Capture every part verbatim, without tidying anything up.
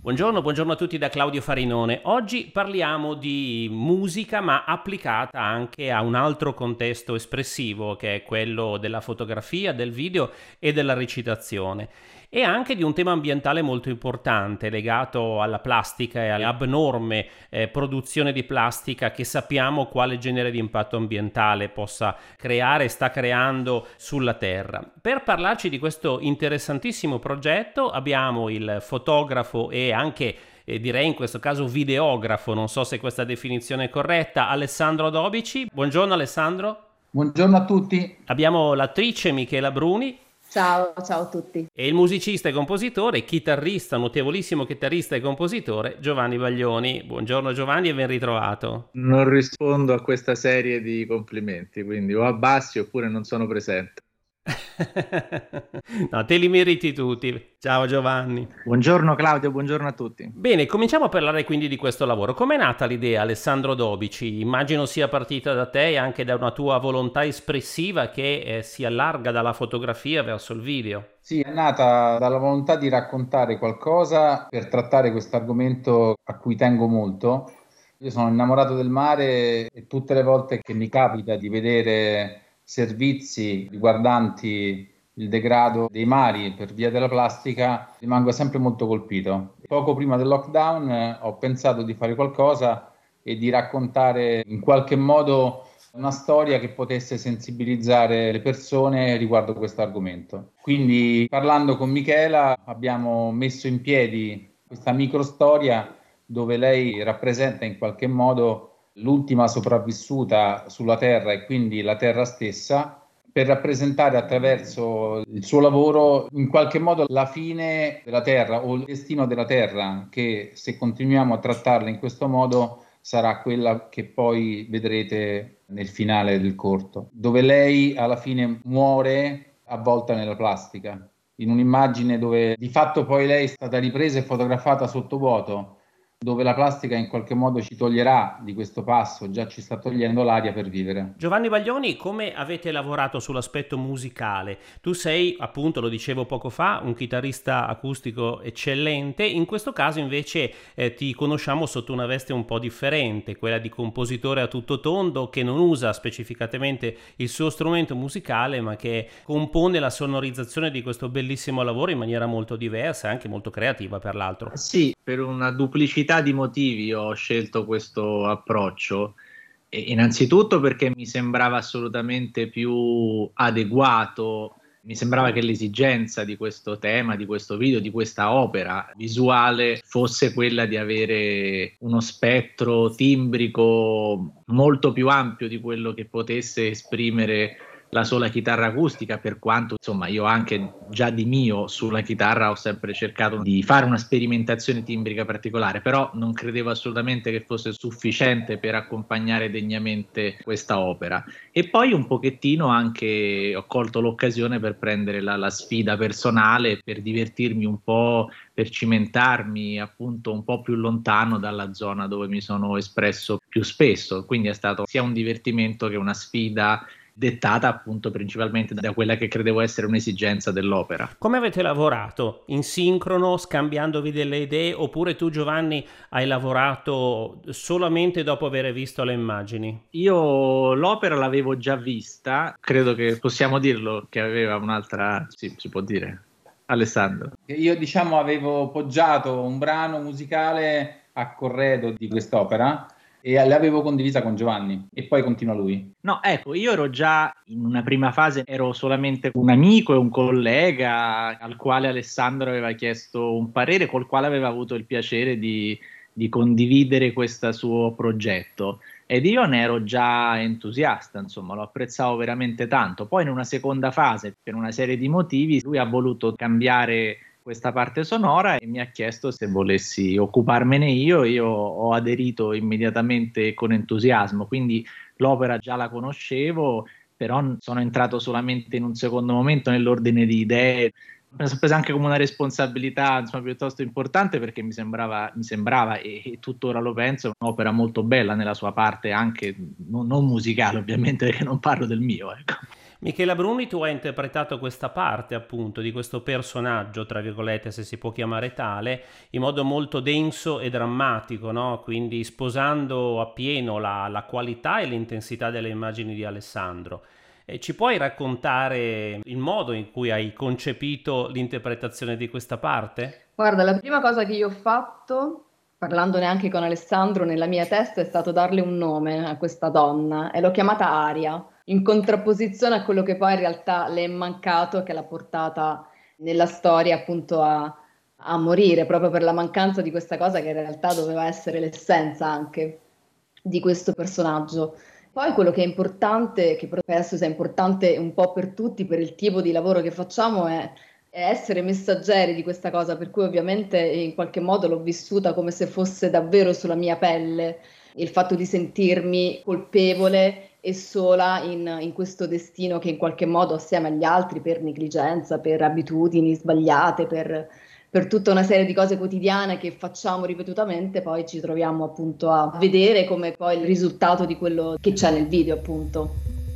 Buongiorno, buongiorno a tutti da Claudio Farinone. Oggi parliamo di musica ma applicata anche a un altro contesto espressivo che è quello della fotografia, del video e della recitazione e anche di un tema ambientale molto importante legato alla plastica e all'abnorme eh, produzione di plastica che sappiamo quale genere di impatto ambientale possa creare e sta creando sulla Terra. Per parlarci di questo interessantissimo progetto abbiamo il fotografo e anche eh, direi in questo caso videografo, non so se questa definizione è corretta, Alessandro Dobici. Buongiorno Alessandro. Buongiorno a tutti. Abbiamo l'attrice Michela Bruni. Ciao, ciao a tutti. E il musicista e compositore, chitarrista, notevolissimo chitarrista e compositore Giovanni Baglioni. Buongiorno Giovanni e ben ritrovato. Non rispondo a questa serie di complimenti, quindi o abbassi oppure non sono presente. No, te li meriti tutti. Ciao Giovanni. Buongiorno Claudio, buongiorno a tutti. Bene, cominciamo a parlare quindi di questo lavoro. Com'è nata l'idea, Alessandro Dobici? Immagino sia partita da te e anche da una tua volontà espressiva che eh, si allarga dalla fotografia verso il video. Sì, è nata dalla volontà di raccontare qualcosa per trattare questo argomento a cui tengo molto. Io sono innamorato del mare e tutte le volte che mi capita di vedere servizi riguardanti il degrado dei mari per via della plastica, rimango sempre molto colpito. Poco prima del lockdown eh, ho pensato di fare qualcosa e di raccontare in qualche modo una storia che potesse sensibilizzare le persone riguardo questo argomento. Quindi parlando con Michela abbiamo messo in piedi questa microstoria dove lei rappresenta in qualche modo l'ultima sopravvissuta sulla Terra e quindi la Terra stessa, per rappresentare attraverso il suo lavoro in qualche modo la fine della Terra o il destino della Terra, che se continuiamo a trattarla in questo modo sarà quella che poi vedrete nel finale del corto, dove lei alla fine muore avvolta nella plastica, in un'immagine dove di fatto poi lei è stata ripresa e fotografata sottovuoto, dove la plastica in qualche modo ci toglierà di questo passo, già ci sta togliendo l'aria per vivere. Giovanni Baglioni, come avete lavorato sull'aspetto musicale? Tu sei, appunto, lo dicevo poco fa, un chitarrista acustico eccellente, in questo caso invece eh, ti conosciamo sotto una veste un po' differente, quella di compositore a tutto tondo che non usa specificatamente il suo strumento musicale, ma che compone la sonorizzazione di questo bellissimo lavoro in maniera molto diversa e anche molto creativa, per l'altro. Sì, per una duplicità di motivi ho scelto questo approccio. E innanzitutto perché mi sembrava assolutamente più adeguato, mi sembrava che l'esigenza di questo tema, di questo video, di questa opera visuale fosse quella di avere uno spettro timbrico molto più ampio di quello che potesse esprimere la sola chitarra acustica, per quanto insomma io anche già di mio sulla chitarra ho sempre cercato di fare una sperimentazione timbrica particolare, però non credevo assolutamente che fosse sufficiente per accompagnare degnamente questa opera. E poi un pochettino anche ho colto l'occasione per prendere la, la sfida personale, per divertirmi un po', per cimentarmi appunto un po' più lontano dalla zona dove mi sono espresso più spesso, quindi è stato sia un divertimento che una sfida dettata appunto principalmente da quella che credevo essere un'esigenza dell'opera. Come avete lavorato? In sincrono, scambiandovi delle idee, oppure tu Giovanni hai lavorato solamente dopo aver visto le immagini? Io l'opera l'avevo già vista, credo che possiamo dirlo che aveva un'altra, sì, si può dire. Alessandro. Io diciamo avevo poggiato un brano musicale a corredo di quest'opera e l'avevo condivisa con Giovanni e poi continua lui. No, ecco, io ero già in una prima fase, ero solamente un amico e un collega al quale Alessandro aveva chiesto un parere, col quale aveva avuto il piacere di, di condividere questo suo progetto. Ed io ne ero già entusiasta, insomma, lo apprezzavo veramente tanto. Poi in una seconda fase, per una serie di motivi, lui ha voluto cambiare questa parte sonora e mi ha chiesto se volessi occuparmene io. Io ho aderito immediatamente con entusiasmo, quindi l'opera già la conoscevo, però sono entrato solamente in un secondo momento nell'ordine di idee. Me la sono presa anche come una responsabilità insomma, piuttosto importante, perché mi sembrava, mi sembrava e, e tuttora lo penso, un'opera molto bella nella sua parte anche non, non musicale, ovviamente, perché non parlo del mio, ecco. Michela Bruni, tu hai interpretato questa parte appunto di questo personaggio, tra virgolette, se si può chiamare tale, in modo molto denso e drammatico, no? Quindi sposando appieno la, la qualità e l'intensità delle immagini di Alessandro. E ci puoi raccontare il modo in cui hai concepito l'interpretazione di questa parte? Guarda, la prima cosa che io ho fatto, parlandone anche con Alessandro, nella mia testa è stato darle un nome a questa donna e l'ho chiamata Aria, in contrapposizione a quello che poi in realtà le è mancato e che l'ha portata nella storia appunto a, a morire, proprio per la mancanza di questa cosa che in realtà doveva essere l'essenza anche di questo personaggio. Poi quello che è importante, che però penso sia importante un po' per tutti, per il tipo di lavoro che facciamo, è, è essere messaggeri di questa cosa, per cui ovviamente in qualche modo l'ho vissuta come se fosse davvero sulla mia pelle, il fatto di sentirmi colpevole e sola in, in questo destino che in qualche modo assieme agli altri, per negligenza, per abitudini sbagliate, per per tutta una serie di cose quotidiane che facciamo ripetutamente, poi ci troviamo appunto a vedere come poi il risultato di quello che c'è nel video, appunto.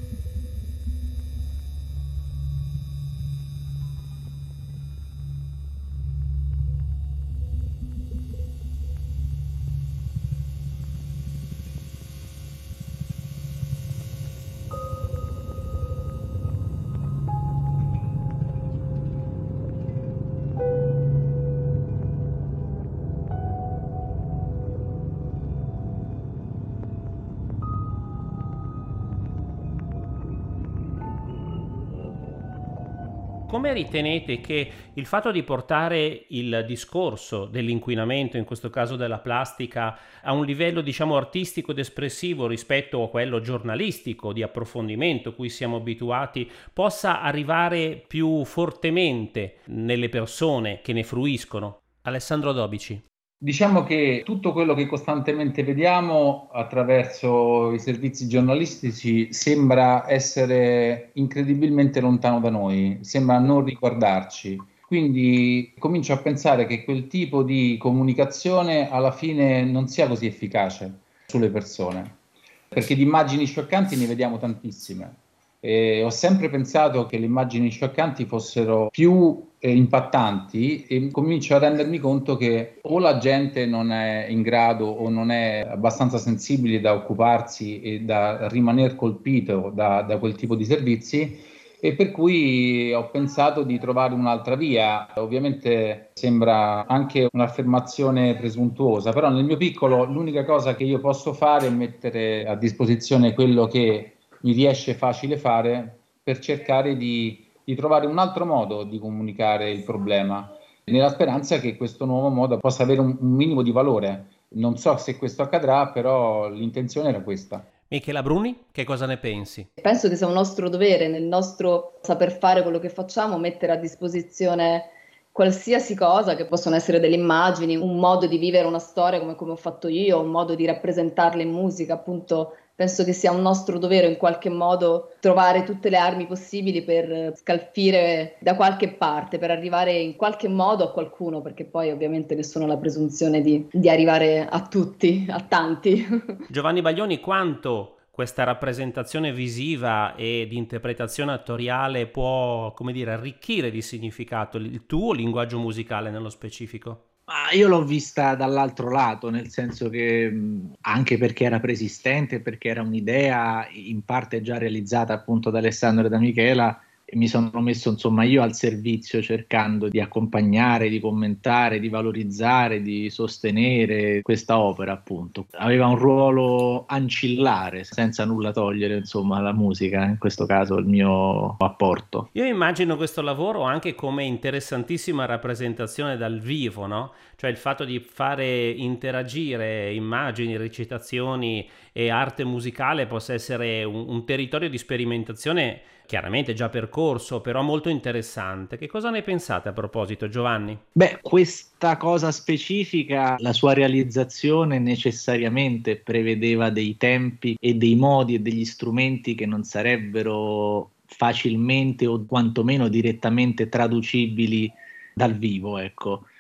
Come ritenete che il fatto di portare il discorso dell'inquinamento, in questo caso della plastica, a un livello diciamo artistico ed espressivo rispetto a quello giornalistico di approfondimento cui siamo abituati, possa arrivare più fortemente nelle persone che ne fruiscono? Alessandro Dobici. Diciamo che tutto quello che costantemente vediamo attraverso i servizi giornalistici sembra essere incredibilmente lontano da noi, sembra non riguardarci. Quindi comincio a pensare che quel tipo di comunicazione alla fine non sia così efficace sulle persone, perché di immagini scioccanti ne vediamo tantissime. E ho sempre pensato che le immagini scioccanti fossero più eh, impattanti e comincio a rendermi conto che o la gente non è in grado o non è abbastanza sensibile da occuparsi e da rimanere colpito da, da quel tipo di servizi, e per cui ho pensato di trovare un'altra via. Ovviamente sembra anche un'affermazione presuntuosa, però nel mio piccolo l'unica cosa che io posso fare è mettere a disposizione quello che mi riesce facile fare per cercare di, di trovare un altro modo di comunicare il problema, nella speranza che questo nuovo modo possa avere un, un minimo di valore. Non so se questo accadrà, però l'intenzione era questa. Michela Bruni, che cosa ne pensi? Penso che sia un nostro dovere, nel nostro saper fare quello che facciamo, mettere a disposizione qualsiasi cosa, che possono essere delle immagini, un modo di vivere una storia come, come ho fatto io, un modo di rappresentarla in musica, appunto. Penso che sia un nostro dovere in qualche modo trovare tutte le armi possibili per scalfire da qualche parte, per arrivare in qualche modo a qualcuno, perché poi ovviamente nessuno ha la presunzione di, di arrivare a tutti, a tanti. Giovanni Baglioni, quanto questa rappresentazione visiva e di interpretazione attoriale può, come dire, arricchire di significato il tuo linguaggio musicale nello specifico? Ma io l'ho vista dall'altro lato, nel senso che mh, anche perché era preesistente, perché era un'idea in parte già realizzata appunto da Alessandro e da Michela, e mi sono messo insomma io al servizio cercando di accompagnare, di commentare, di valorizzare, di sostenere questa opera appunto. Aveva un ruolo ancillare, senza nulla togliere insomma alla musica, in questo caso il mio apporto. Io immagino questo lavoro anche come interessantissima rappresentazione dal vivo, no? Cioè il fatto di fare interagire immagini, recitazioni e arte musicale possa essere un, un territorio di sperimentazione chiaramente già percorso, però molto interessante. Che cosa ne pensate a proposito, Giovanni? Beh, questa cosa specifica, la sua realizzazione necessariamente prevedeva dei tempi e dei modi e degli strumenti che non sarebbero facilmente o quantomeno direttamente traducibili dal vivo, ecco.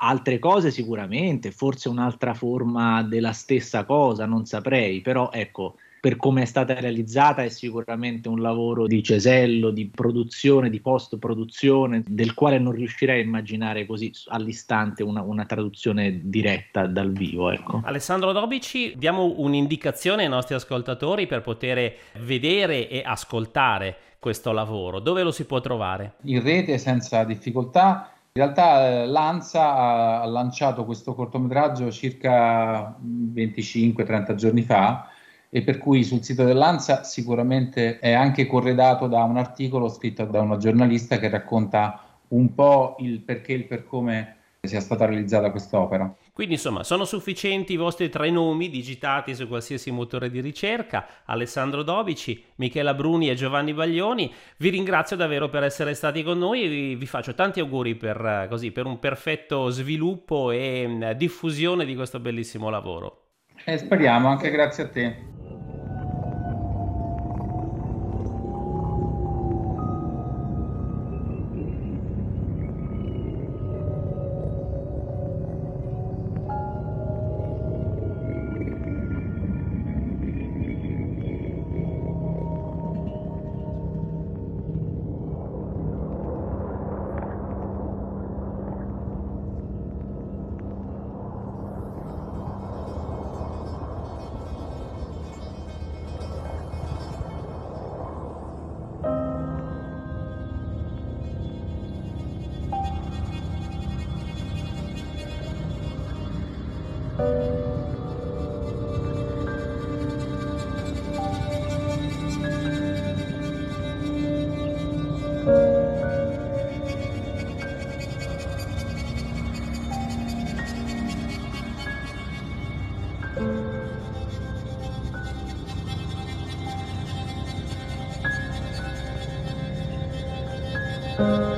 Altre cose sicuramente, forse un'altra forma della stessa cosa, non saprei, però ecco, per come è stata realizzata è sicuramente un lavoro di cesello, di produzione, di post-produzione, del quale non riuscirei a immaginare così all'istante una, una traduzione diretta dal vivo. Ecco. Alessandro Dobici, diamo un'indicazione ai nostri ascoltatori per poter vedere e ascoltare questo lavoro. Dove lo si può trovare? In rete senza difficoltà. In realtà l'ANSA ha lanciato questo cortometraggio circa venticinque trenta giorni fa, e per cui sul sito dell'ANSA sicuramente è anche corredato da un articolo scritto da una giornalista che racconta un po' il perché e il per come sia stata realizzata quest'opera. Quindi insomma sono sufficienti i vostri tre nomi digitati su qualsiasi motore di ricerca: Alessandro Dobici, Michela Bruni e Giovanni Baglioni. Vi ringrazio davvero per essere stati con noi e vi, vi faccio tanti auguri per, così, per un perfetto sviluppo e mh, diffusione di questo bellissimo lavoro. E speriamo, anche grazie a te. Thank you.